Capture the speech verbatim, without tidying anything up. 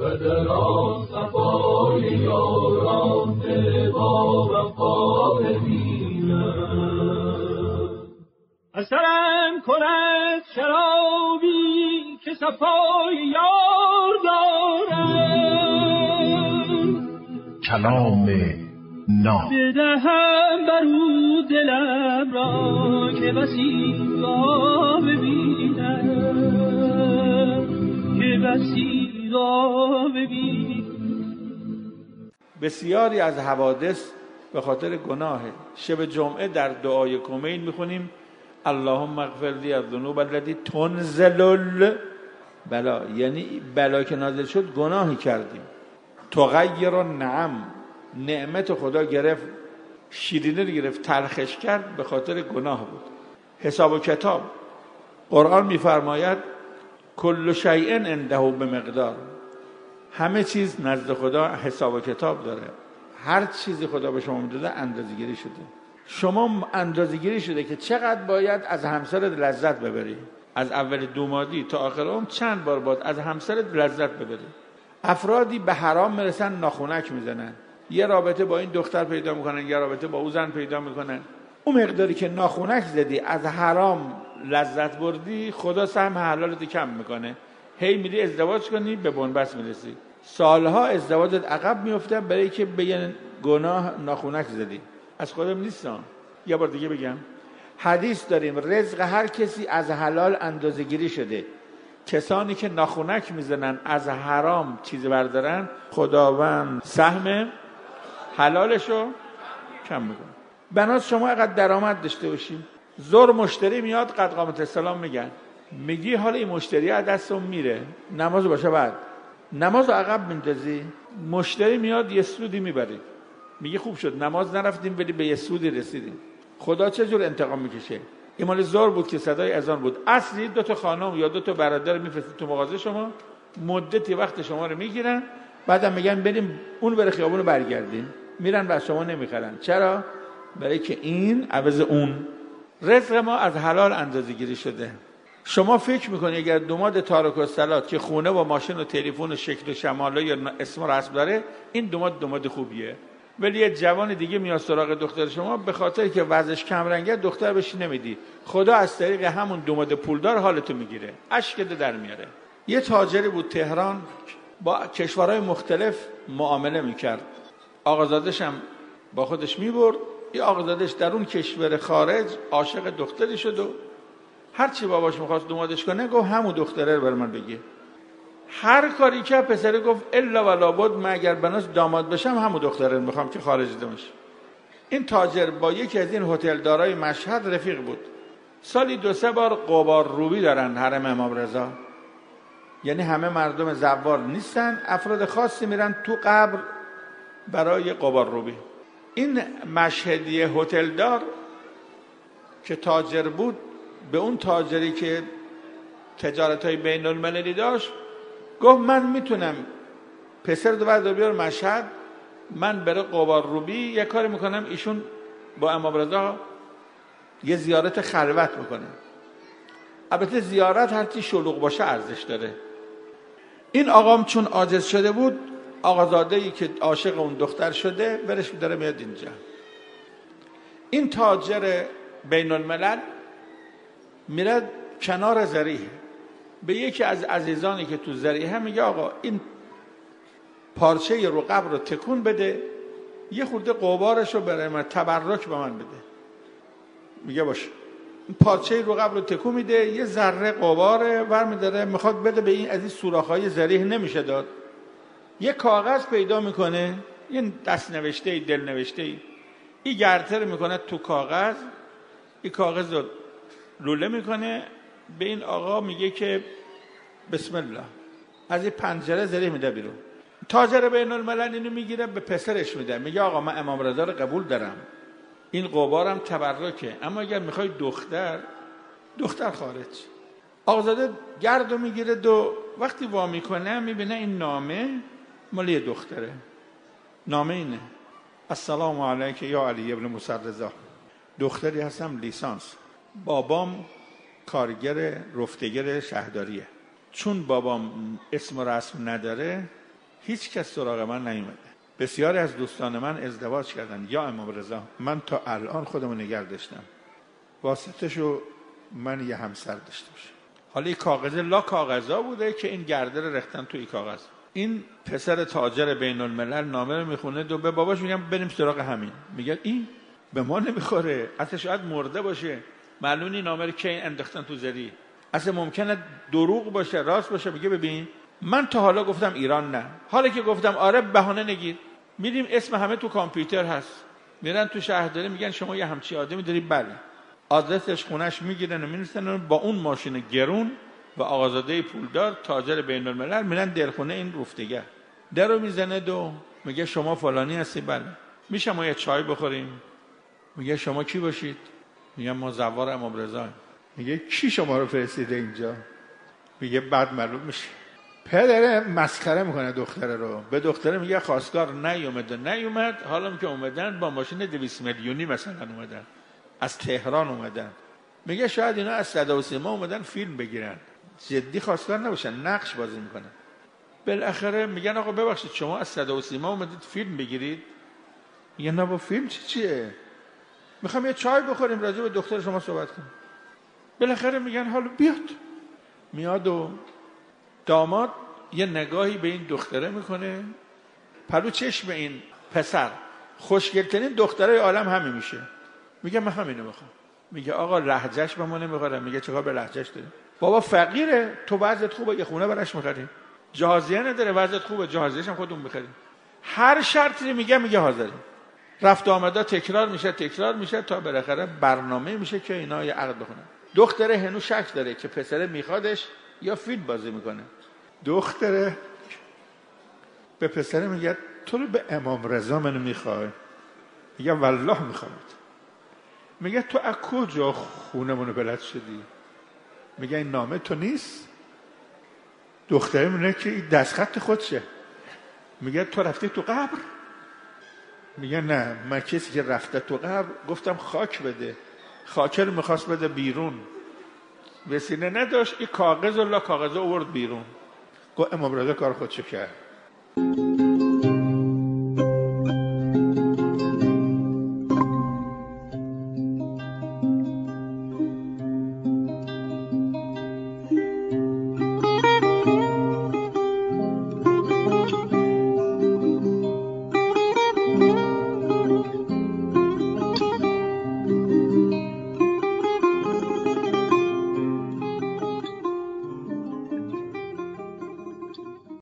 و در آن صفای یاران با وفا ببینم. اثرم کند شرابی که صفای یار دارم، کلام ناب بدهم برو دلم را که بسی را ببینم، که بسی را ببینم. بسیاری از حوادث به خاطر گناهه. شب جمعه در دعای کمیل میخونیم اللهم اغفر لی الذنوب التي تنزل البلا، یعنی بلا که نازل شد گناهی کردیم. تغیر النعم، نعمت خدا گرفت، شیرینه رو گرفت تلخش کرد، به خاطر گناه بود. حساب و کتاب، قرآن میفرماید کل شیء عنده بمقدار، همه چیز نزد خدا حساب و کتاب داره. هر چیزی خدا به شما میداده اندازه‌گیری شده. شما اندازه‌گیری شده که چقدر باید از همسرت لذت ببری. از اول دومادی تا آخر عمر چند بار باید از همسرت لذت ببری. افرادی به حرام میرسن ناخونک میزنن، یه رابطه با این دختر پیدا میکنن، یه رابطه با او زن پیدا میکنن. اون مقداری که ناخونک زدی از حرام لذت بردی، خدا سهم حلالت کم میکنه. هی میری ازدواج کنی به بنبست میرسی، سالها ازدواجت عقب میفته برای که به یه گناه ناخونک زدی. از خودم نیستم. یه بار دیگه بگم، حدیث داریم رزق هر کسی از حلال اندازه‌گیری شده. کسانی که ناخونک میزنن از حرام چیز بردارن، خداوند سهم حلالشو کم میکنه. بناس شما اقدر درآمد داشته باشیم، زور مشتری میاد قد قامت السلام میگن، میگی حالا این مشتری از دستم میره، نماز باشه بعد نماز عقب میندازی، مشتری میاد یه سودی میبری، میگه خوب شد نماز نرفتیم ولی به یه سودی رسیدیم. خدا چه جور انتقام میکشه؟ این مال زور بود که صدای اذان بود. اصلی دو تا خانم یا دو تا برادر میفرستید تو مغازه شما، مدتی وقت شما رو میگیرن، بعدم میگن بریم اون بره خیابون رو برگردیم، میرن و از شما نمیخرن. چرا؟ برای که این عوض اون. رزق ما از حلال اندازه‌گیری شده. شما فکر میکنی اگر دوماد تارک الصلاه که خونه و ماشین و تلفن و شکل و شماله یا اسم و رسم داره، این دوماد دوماد خوبیه، ولی یه جوان دیگه میاد سراغ دختر شما به خاطر که وضعش کم رنگه دختر بهش نمیدی، خدا از طریق همون دوماد پولدار حالتو میگیره، اشکت در میاره. یه تاجری بود تهران با کشورهای مختلف معامله میکرد، آقازادش هم با خودش میبرد. یه آقازادش در اون کشور خارج عاشق دختری شد و هر چی باباش میخواست دومادش کنه گفت همون دختره رو بر من بگی. هر کاری که پسره گفت الا ولا بد، من اگر بناس داماد بشم همون دختره رو میخوام که خارج دمش. این تاجر با یکی از این هتل دارای مشهد رفیق بود. سالی دو سه بار قبار روبی دارن حرم امام رضا، یعنی همه مردم زوار نیستن، افراد خاصی میرن تو قبر برای قبار روبی. این مشهدی هتل دار که تاجر بود به اون تاجری که تجارت‌های بین المللی داشت گفت من میتونم پسر دو بعد بیار مشهد، من بره قبار روبی یه کاری میکنم، ایشون با امام رضا یه زیارت خلوت میکنه. البته زیارت هرچی شلوغ باشه ارزش داره. این آقام چون عاجز شده بود، آقازاده‌ای که عاشق اون دختر شده برش داره میاد اینجا. این تاجر بین الملل میره کنار ذریح، به یکی از عزیزانی که تو ذریح میگه آقا این پارچه رو قبر رو تکون بده، یه خورده قبارش رو برای من تبرک به من بده. میگه باشه. این پارچه رو قبر رو تکون میده، یه ذره قباره برمی‌داره میخواد بده به این، از این سوراخ‌های ذریح نمیشه داد. یه کاغذ پیدا میکنه، یه دست نوشته دل نوشته این گرتر میکنه تو کاغذ، این کاغذ رو لوله میکنه، به این آقا میگه که بسم الله، از این پنجره ذریح میده بیرون. تاجر بین الملل اینو میگیره به پسرش میده، میگه آقا من امام رضا رو قبول دارم، این قبارم تبرکه، اما اگر میخوای دختر دختر خارج. آقازاده گردو میگیره دو وقتی وا میکنه میبینه این نامه مالی دختره. نامه اینه: السلام علیک یا علی ابن موسی رضا، دختری هستم لیسانس، بابام کارگر رفتگر شهرداریه، چون بابام اسم و رسم نداره هیچ کس سراغ من نیومده. بسیاری از دوستان من ازدواج کردن. یا امام رضا، من تا الان خودمو نگه داشتم، واسطشو من یه همسر داشته باشم. حالا این کاغذ لا کاغذا بوده که این گرده رو رختن تو این کاغذ. این پسر تاجر بین الملل نامه رو میخونه، دو به باباش میگم بریم سراغ همین. میگه این به ما نمیخوره، اصلا شاید مرده باشه، معلوم این نامه رو کی انداختن تو زری، اصلا ممکنه دروغ باشه راست باشه. میگه ببین من تا حالا گفتم ایران نه، حالا که گفتم آره بهانه نگیر. میریم اسم همه تو کامپیوتر هست، میرن تو شهرداری میگن شما یه همچی آدمی داری، بله، آدرسش خونش میگیرن و میرسن با اون ماشین گرون و آقازاده پولدار تاجر بین الملل میرن دلخونه این رفتگر. در رو میزنه دو میگه شما فلانی هستی؟ بله. میشه ما یه چای بخوریم؟ میگه شما کی باشید؟ میگه ما زوار امام رضا. میگه کی شما رو فرستیده اینجا؟ میگه بعد معلوم میشه. پدر مسخره میکنه دختره رو، به دختره میگه خواستگار نیومد و نیومد، حالا که اومدن با ماشین دویست میلیونی مثلا اومدن، از تهران اومدن. میگه شاید اینا از صدا و سیما اومدن فیلم بگیرن، جدی خواستگار نباشن، نقش بازی میکنن. بالاخره میگن آقا ببخشید شما از صدا و سیما اومدید فیلم بگیرید؟ میگه نه با فیلم چی چیه، میخوام یه چای بخوریم راجع به دختر شما صحبت کنیم. بالاخره میگن حالا بیاد. میاد و داماد یه نگاهی به این دختره میکنه، پلو چشم این پسر، خوشگلترین دختره عالم همین میشه. میگه من همینو میخوام. میگه آقا لهجهش به ما نمیخوره. میگه چیکار به لهجهش داری؟ بابا فقیره، تو وضعت خوبه یه خونه براش میخری، جهازیه نداره، وضعت خوبه، جهازیه‌ش هم خودمون میخریم. هر شرطی میگه میگه حاضریم. رفت آمده تکرار میشه تکرار میشه تا بالاخره برنامه میشه که اینا یه عقد بکنن. دختره هنوز شک داره که پسره میخوادش یا فیلم بازی میکنه. دختره به پسره میگه تو رو به امام رضا منو میخوای؟ میگه والله میخوام. میگه تو از کجا خونمونو بلد شدی؟ میگه این نامه تو نیست؟ دختره میگه که این دستخط خودشه. میگه تو رفتی تو قبر؟ میگه نه، من کسی که رفته تو قبر گفتم خاک بده، خاک رو میخواست بده بیرون، وسیله نداشت، این کاغذ و لا کاغذ آورد بیرون. گفت امام رضا کار خودشو کرد.